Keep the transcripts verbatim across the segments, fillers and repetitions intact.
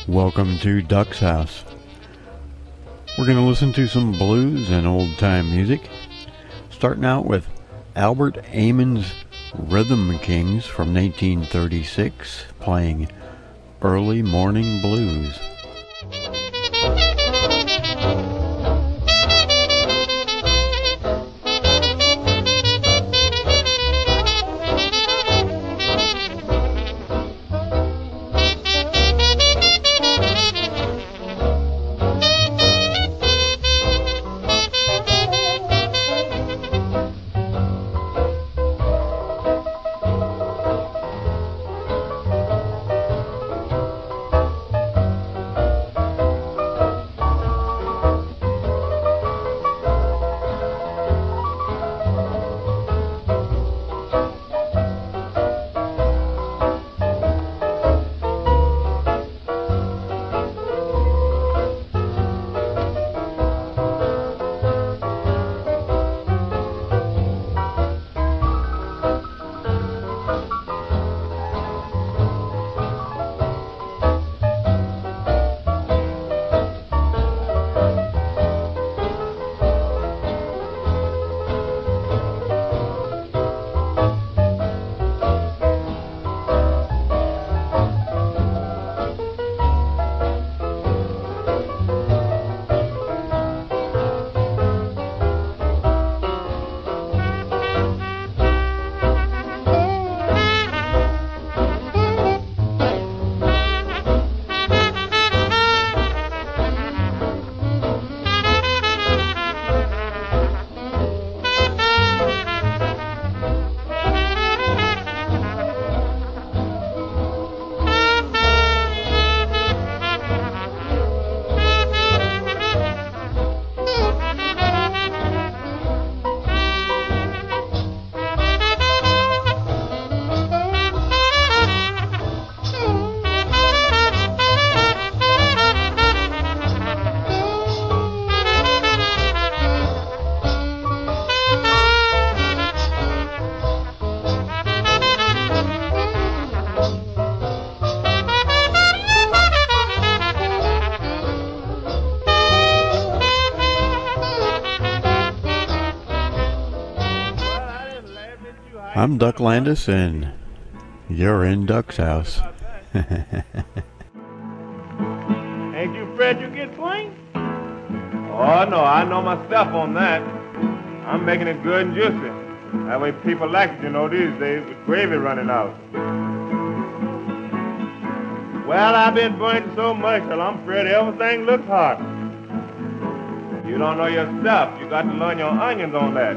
Welcome to Duck's House. We're going to listen to some blues and old-time music, starting out with Albert Amon's Rhythm Kings from nineteen thirty-six, playing Early Morning Blues. I'm Duck Landis, and you're in Duck's House. Ain't you afraid you get slain? Oh, no, I know my stuff on that. I'm making it good and juicy. That way people like it, you know, these days with gravy running out. Well, I've been burnt so much till I'm afraid everything looks hot. You don't know your stuff. You got to learn your onions on that.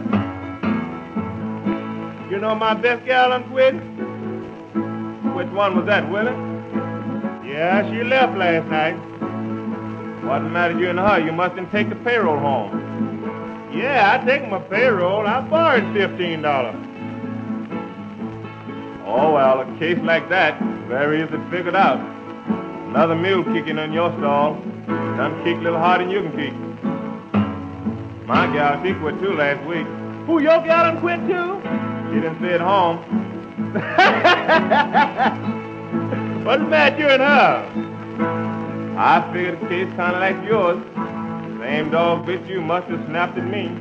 You know my best gal I'm quit? Which one was that, Willie? Yeah, she left last night. What's the matter you and her? You mustn't take the payroll home. Yeah, I take my payroll. I borrowed fifteen dollars. Oh, well, a case like that, very easy figured out. Another mule kicking in your stall. Done kick a little harder than you can kick. My gal, she quit too last week. Who, your gal done quit too? She didn't stay at home. What's the matter, you and her? I figured a case kind of like yours. Same dog bitch you must have snapped at me.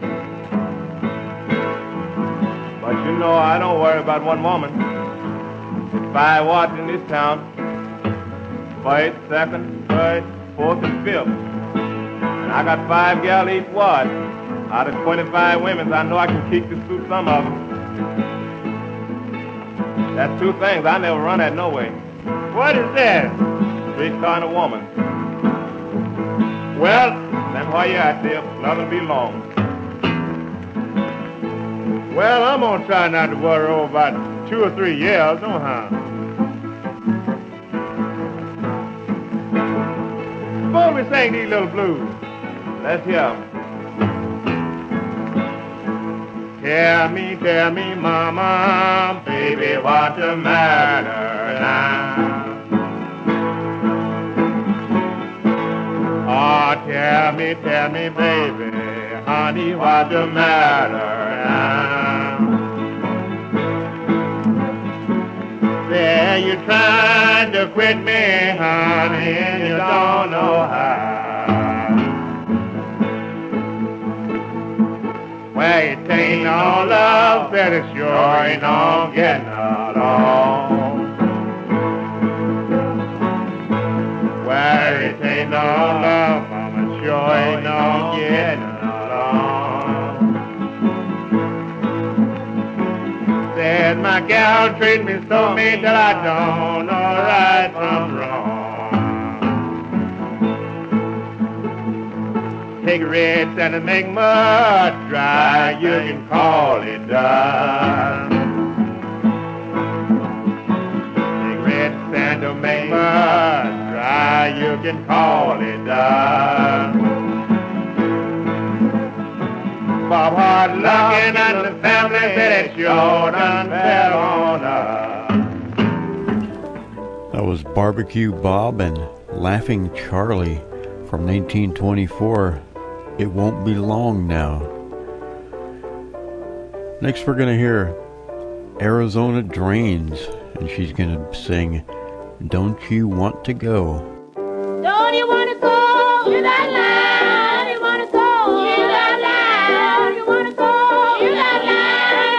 But you know, I don't worry about one woman. There's five wards in this town. First, second, third, fourth, and fifth. And I got five gal each ward. Out of twenty-five women, I know I can kick to suit some of them. That's two things I never run at no way. What is that? Street car and a woman. Well, then while you're out there, nothing be long. Well, I'm gonna try not to worry over about two or three years, don't I? Suppose we sing these little blues. Let's hear 'em. Tell me, tell me, mama, baby, what's the matter now? Oh, tell me, tell me, baby, honey, what's the matter now? There you tried to quit me, honey, and you no love, but it sure ain't no getting along. Where it ain't no love, mama, sure ain't no getting along. Said my gal treat me so mean that I don't know right from wrong. Take red sand and make mud dry, you can call it done. Take red sand to make mud dry, you can call it done. Bob Hart looking at the family said it sure done fell on us. That was Barbecue Bob and Laughing Charlie from nineteen twenty-four. It Won't Be Long Now. Next we're going to hear Arizona Drains, and she's going to sing Don't You Want to Go. Don't you want to go to that land? You want to go to that land? You want to go to that land?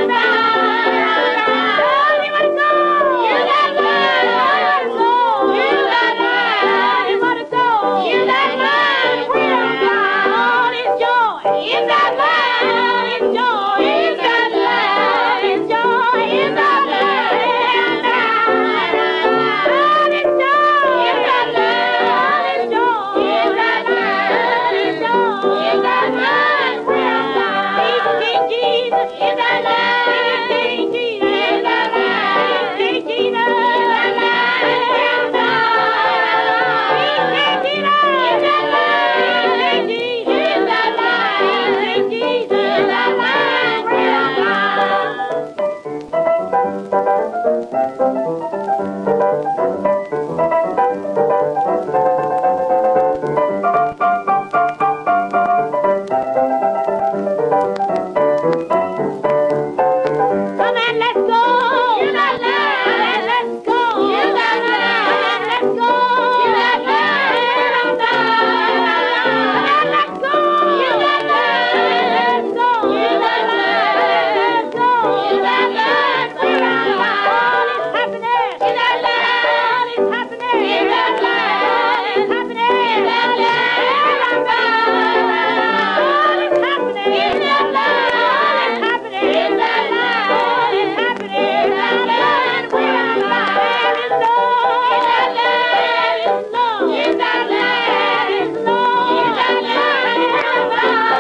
Don't you want to go to that land? You want to go to that land? Where God is joy in that land. Is joy in that land. Is joy in that land. God is joy in that land. Is joy in that land. Is joy in that land. Where God is King Jesus in that land. King Jesus in that land. King Jesus in that land. Where God is King Jesus in that land. King Jesus in that land. King Jesus in that land. Where God. Come and let's go to that land. Let's go to that land. Let's go to that land. Let's go to that land. Let's go to that land. Let's go to that land. All is happening in that land. All is happening in that land. It's happening in that land. All is happening in that land. All is happening in that land. All is happening in that land. Where there is love in that land. Is love in that land. Is love in that land. There is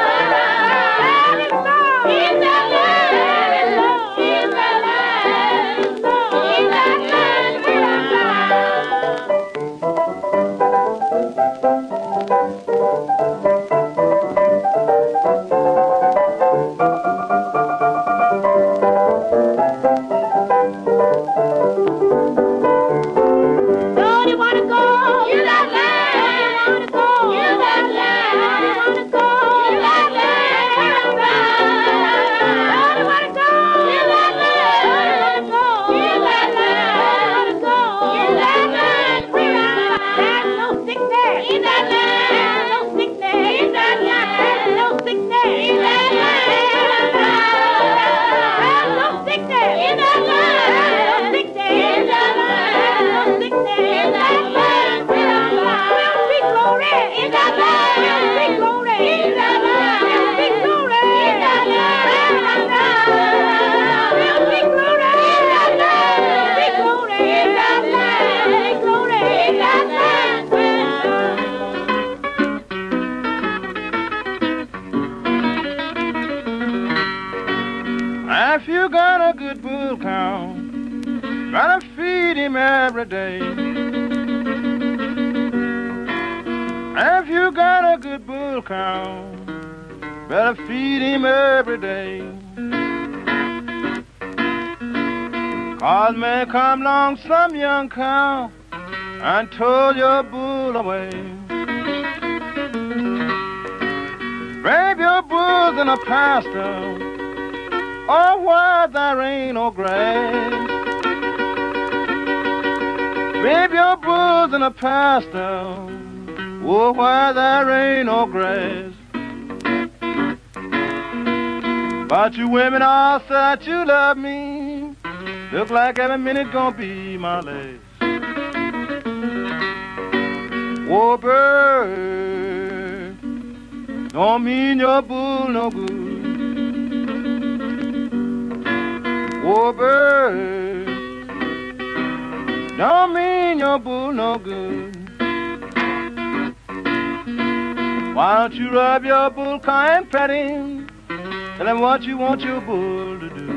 love in that land. Is love in that land. Is love in that land. Where Don't you want to go to that land? You want to go to that land? You want to go to that land? Don't you want to go to that land? You want to go to that land? You want to go to that land? Where there's no sickness in that land. No sickness in that land. No sickness in that land. There's no sickness in that land. No sickness in that land. No sickness in that land. We'll speak glory in that land. We'll speak glory in that land. We'll speak glory in that land. We'll speak glory in that land. We'll speak glory in that land. Speak glory in that land. If you got a good bull cow, gotta feed him every day. If you got a good bull cow, better feed him every day. Cause may come along some young cow and tow your bull away. Brave your bulls in a pasture, or where there ain't no grass. Brave your bulls in a pasture, or where there ain't no grass. But you women all say that you love me. Look like every minute gonna be my last. Oh, bird, don't mean your bull no good. Oh, bird, don't mean your bull no good. Why don't you rub your bull car and pet him? Tell him what you want your bull to do.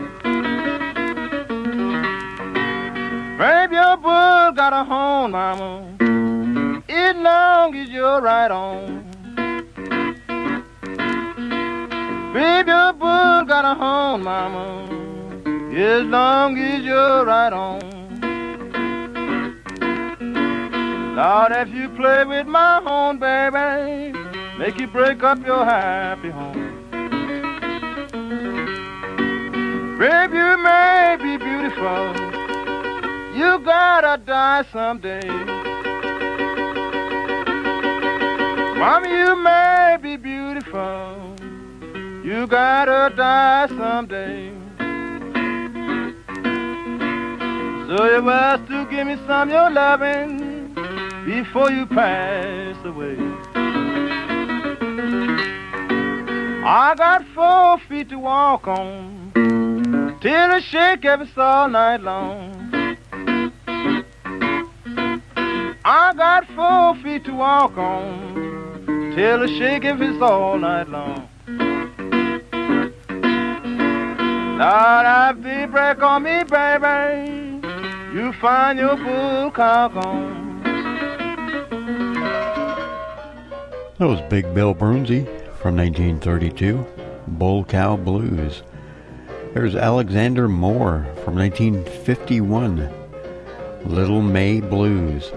Baby, your bull got a horn, mama. As long as you're right on. Baby, your bull got a horn, mama. As long as you're right on. Lord, if you play with my horn, baby, make you break up your happy home. Baby, you may be beautiful, you gotta die someday. Mama, you may be beautiful, you gotta die someday. So you must to give me some of your loving before you pass away. I got four feet to walk on, till I shake every all night long. I got four feet to walk on, till I shake if it's all night long. Lord, if the break on me, baby, you find your bull cock on. That was Big Bill Broonzy from nineteen thirty-two, Bull Cow Blues. There's Alexander Moore from nineteen fifty-one, Little May Blues.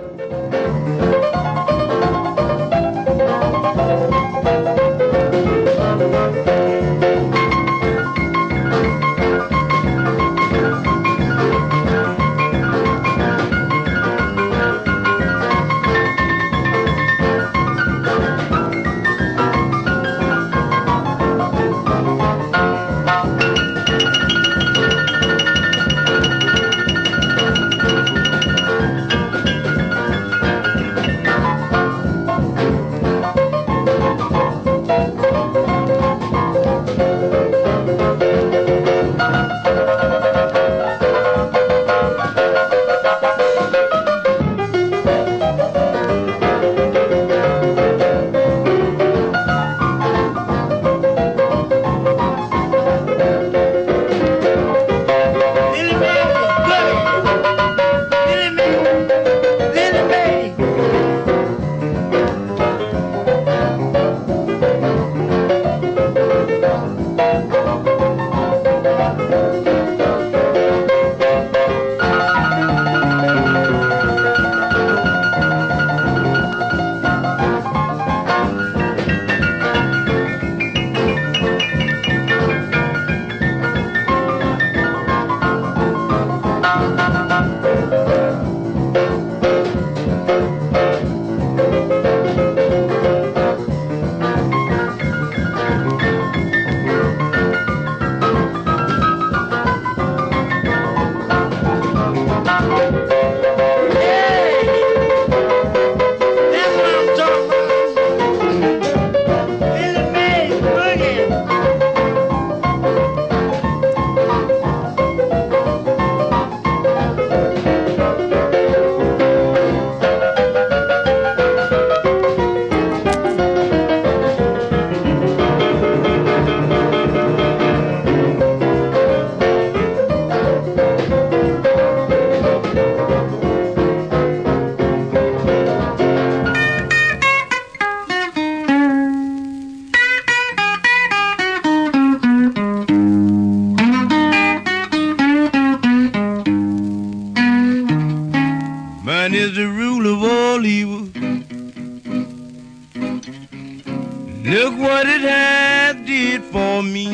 Look what it has did for me.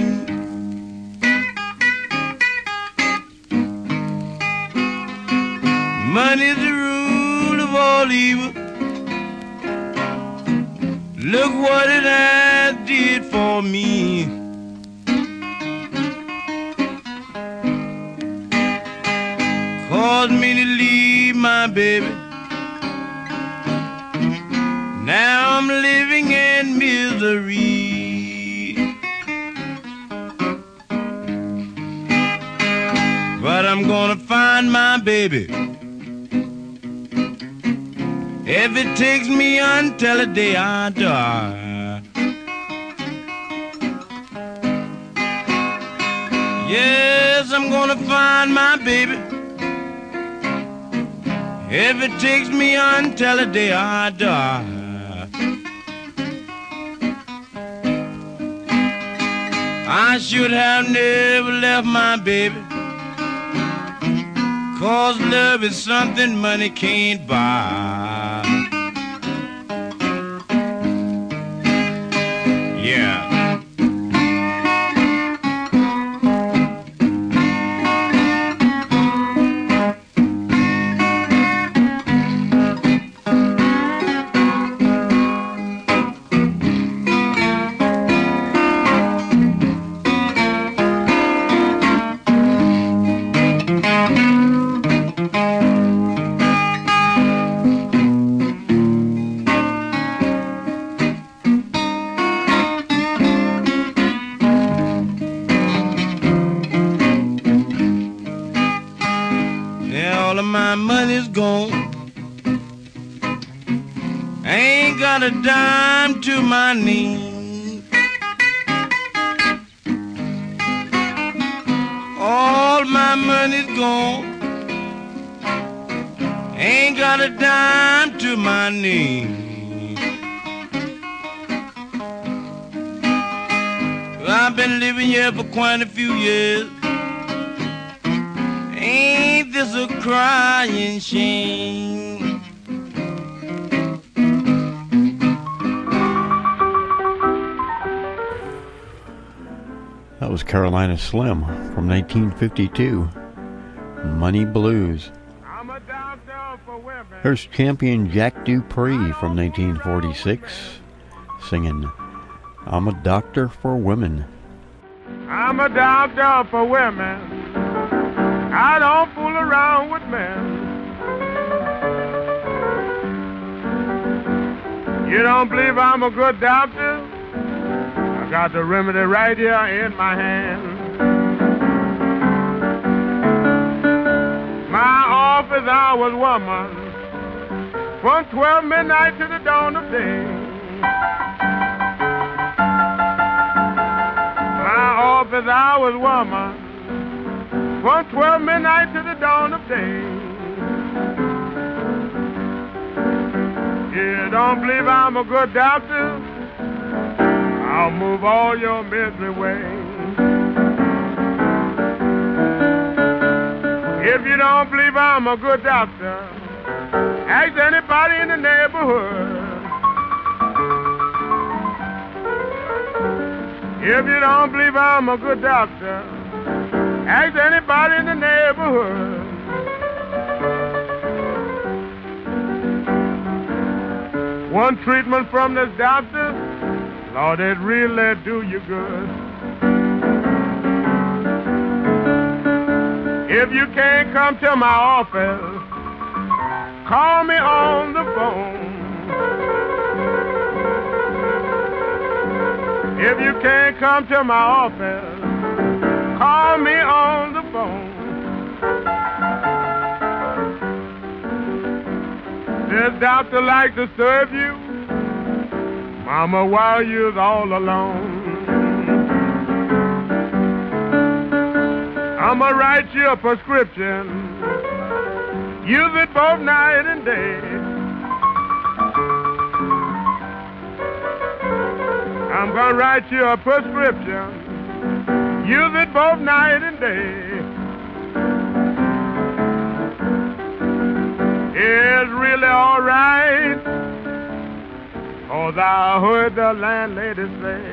Money's the rule of all evil. Look what it has did for me. caused me to leave my baby. Now I'm living in misery. But I'm gonna find my baby. If it takes me until the day I die. Yes, I'm gonna find my baby. If it takes me until the day I die. I should have never left my baby, 'cause love is something money can't buy. Yeah. My money's gone. Ain't got a dime to my name. All my money's gone. Ain't got a dime to my name. I've been living here for quite a few years. Ain't this a crying shame? That was Carolina Slim from nineteen fifty-two, Money Blues. Here's champion Jack Dupree from nineteen forty-six, singing I'm a Doctor for Women. I'm a doctor for women. I don't fool around with men. You don't believe I'm a good doctor? I got the remedy right here in my hand. My office hours, woman, from twelve midnight to the dawn of day. My office hours, woman, from twelve midnight to the dawn of day. You don't believe I'm a good doctor? I'll move all your misery away. If you don't believe I'm a good doctor, ask anybody in the neighborhood. If you don't believe I'm a good doctor, ask anybody in the neighborhood. One treatment from this doctor, Lord, it really do you good. If you can't come to my office, call me on the phone. If you can't come to my office, call me on the phone. This doctor like to serve you, mama, while you're all alone. I'ma write you a prescription, use it both night and day. I'm gonna write you a prescription, use it both night and day. It's really all right, 'cause I heard the landlady say,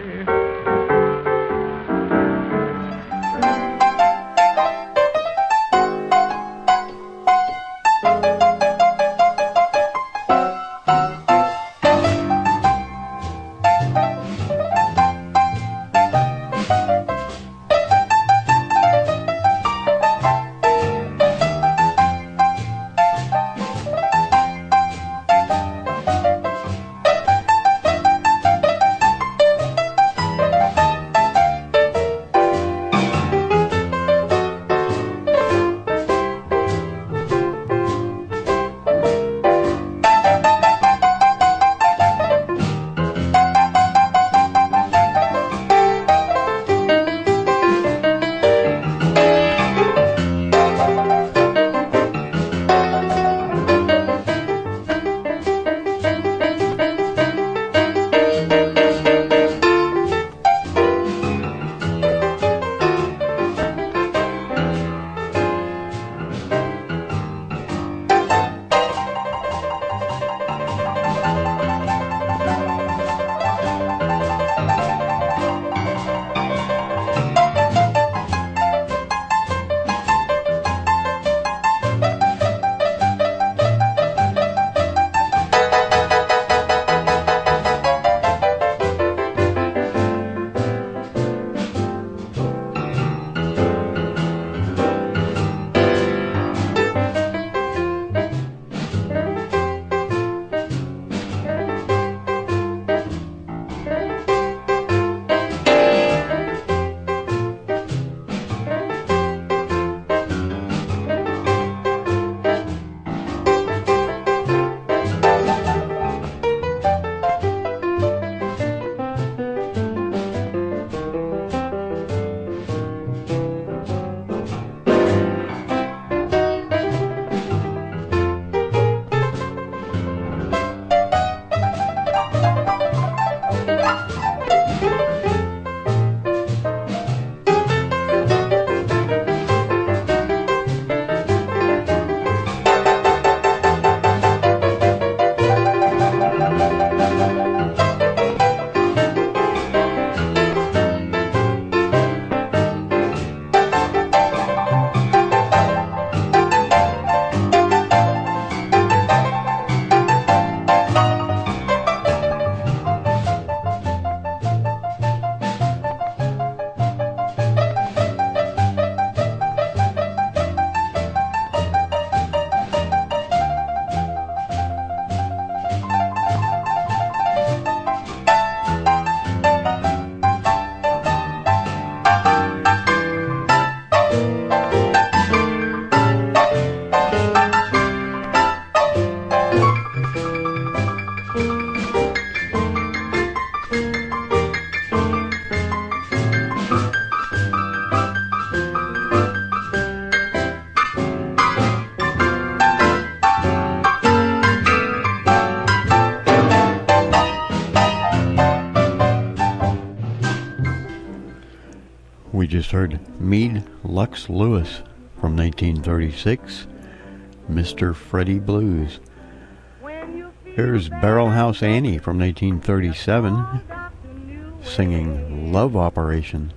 We just heard Meade Lux Lewis from nineteen thirty-six, Mister Freddie Blues. Here's Barrel House Annie from nineteen thirty-seven, singing Love Operation.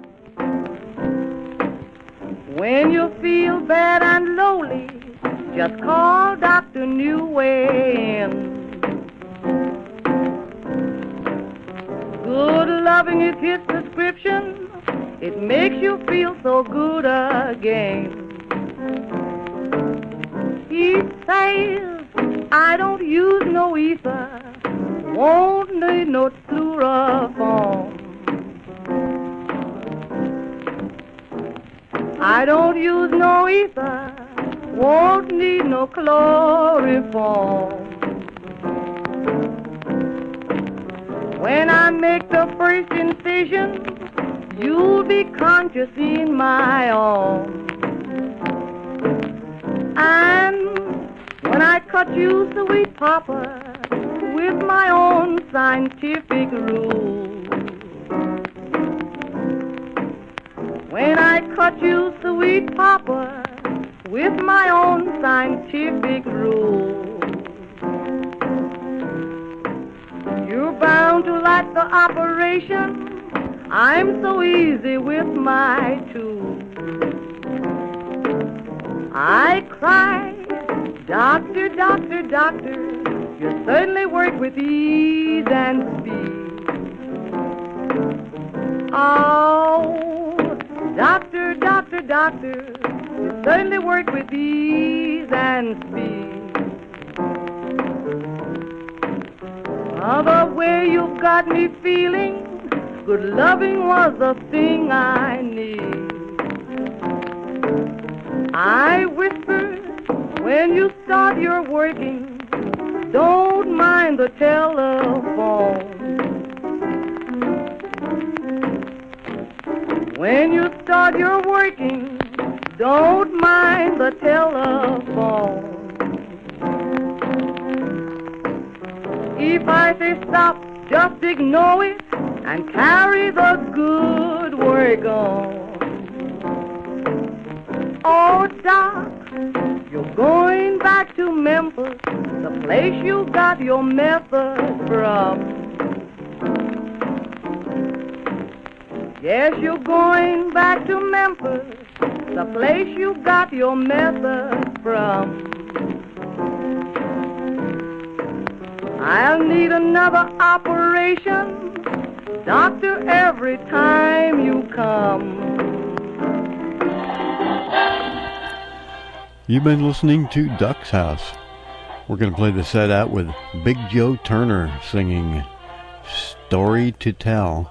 When you feel bad and lonely, just call Doctor Newman. Good loving is his prescription. It makes you feel so good again. He says, I don't use no ether, won't need no fluoroform. I don't use no ether, won't need no chloroform. When I make the first incision, you'll be conscious in my arms. And when I cut you, sweet papa, with my own scientific rules. When I cut you, sweet papa, with my own scientific rules. You're bound to like the operation. I'm so easy with my tools. I cry, doctor, doctor, doctor, you certainly work with ease and speed. Oh, doctor, doctor, doctor, you certainly work with ease and speed. Oh, the way you've got me feeling, good loving was the thing I need. I whisper when you start your working, don't mind the telephone. When you start your working, don't mind the telephone. If I say stop, just ignore it and carry the good work on. Oh, Doc, you're going back to Memphis, the place you got your method from. Yes, you're going back to Memphis, the place you got your method from. I'll need another operation, doctor, every time you come. You've been listening to Duck's House. We're going to play the set out with Big Joe Turner singing Story to Tell.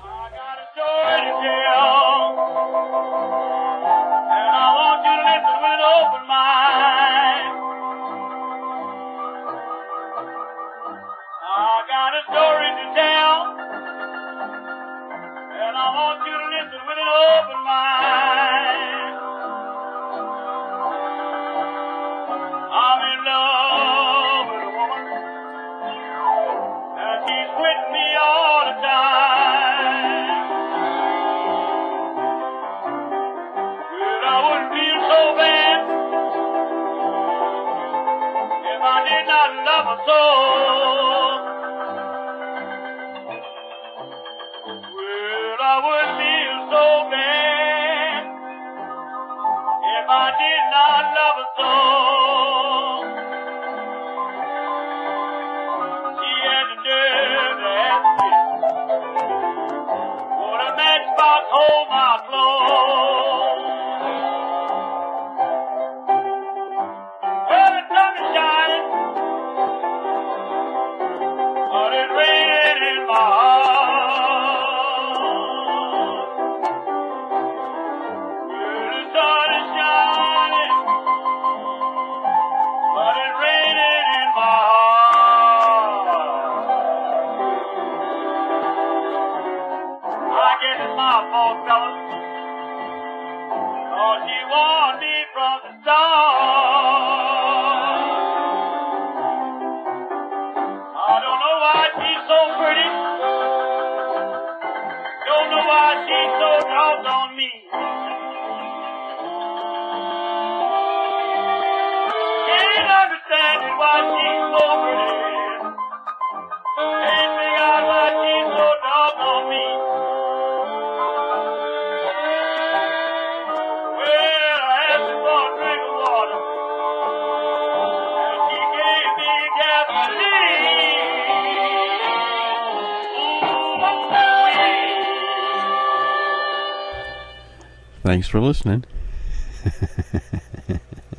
Don't know why she's so doggone on me. Can't figure out why she's so doggone mean. Well, I asked her for a drink of water, and she gave me gasoline. Thanks for listening.